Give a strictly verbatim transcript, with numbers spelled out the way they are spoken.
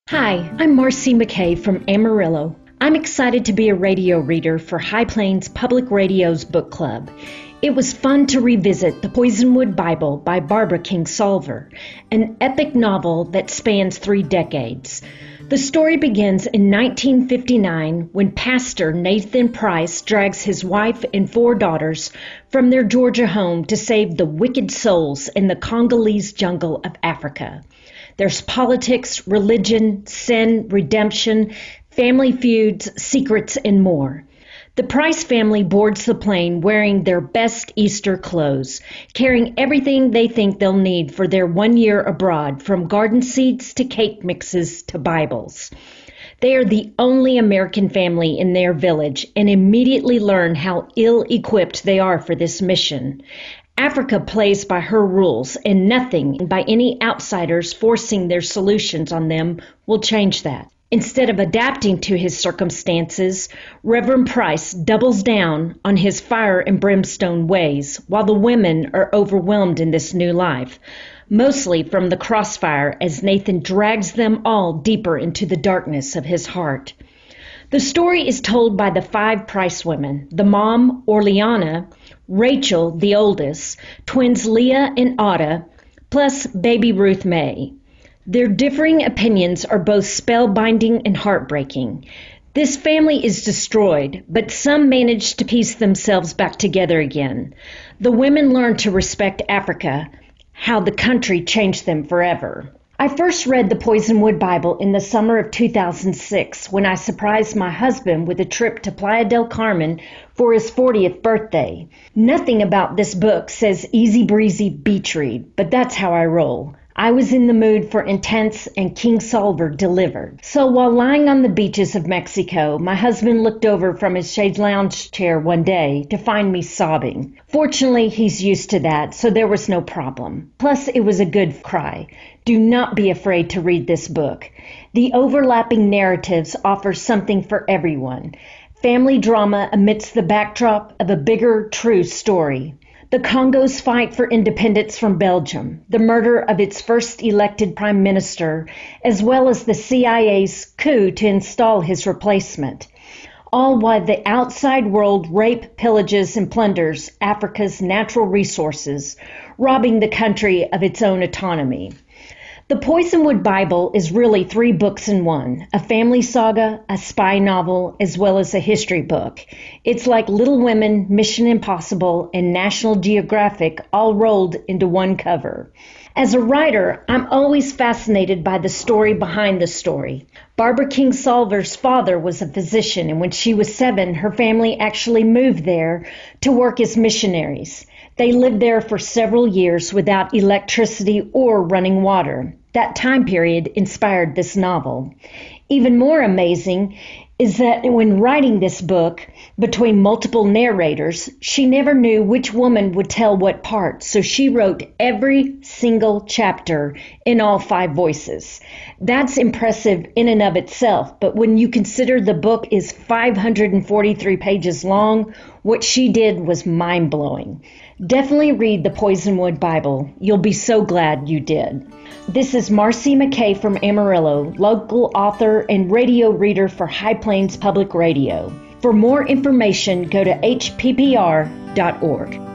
Hi, I'm Marcy McKay from Amarillo. I'm excited to be a radio reader for High Plains Public Radio's book club. It was fun to revisit The Poisonwood Bible by Barbara Kingsolver, an epic novel that spans three decades. The story begins in nineteen fifty-nine when Pastor Nathan Price drags his wife and four daughters from their Georgia home to save the wicked souls in the Congolese jungle of Africa. There's politics, religion, sin, redemption, family feuds, secrets, and more. The Price family boards the plane wearing their best Easter clothes, carrying everything they think they'll need for their one year abroad, from garden seeds to cake mixes to Bibles. They are the only American family in their village and immediately learn how ill-equipped they are for this mission. Africa plays by her rules, and nothing by any outsiders forcing their solutions on them will change that. Instead of adapting to his circumstances, Reverend Price doubles down on his fire and brimstone ways, while the women are overwhelmed in this new life, mostly from the crossfire as Nathan drags them all deeper into the darkness of his heart. The story is told by the five Price women: the mom, Orleana, Rachel, the oldest, twins Leah and Otta, plus baby Ruth May. Their differing opinions are both spellbinding and heartbreaking. This family is destroyed, but some manage to piece themselves back together again. The women learn to respect Africa, how the country changed them forever. I first read the Poisonwood Bible in the summer of two thousand six when I surprised my husband with a trip to Playa del Carmen for his fortieth birthday. Nothing about this book says easy breezy beach read, but that's how I roll. I was in the mood for intense, and Kingsolver delivered. So while lying on the beaches of Mexico, my husband looked over from his shade lounge chair one day to find me sobbing. Fortunately, he's used to that, so there was no problem. Plus, it was a good cry. Do not be afraid to read this book. The overlapping narratives offer something for everyone. Family drama amidst the backdrop of a bigger, true story. The Congo's fight for independence from Belgium, the murder of its first elected prime minister, as well as the C I A's coup to install his replacement. All while the outside world rape, pillages, and plunders Africa's natural resources, robbing the country of its own autonomy. The Poisonwood Bible is really three books in one: a family saga, a spy novel, as well as a history book. It's like Little Women, Mission Impossible, and National Geographic all rolled into one cover. As a writer, I'm always fascinated by the story behind the story. Barbara Kingsolver's father was a physician, and when she was seven, her family actually moved there to work as missionaries. They lived there for several years without electricity or running water. That time period inspired this novel. Even more amazing is that when writing this book, between multiple narrators, she never knew which woman would tell what part, so she wrote every single chapter in all five voices. That's impressive in and of itself, but when you consider the book is five hundred forty-three pages long, what she did was mind-blowing. Definitely read the Poisonwood Bible. You'll be so glad you did. This is Marcy McKay from Amarillo, local author and radio reader for High Plains Public Radio. For more information, go to H P P R dot org.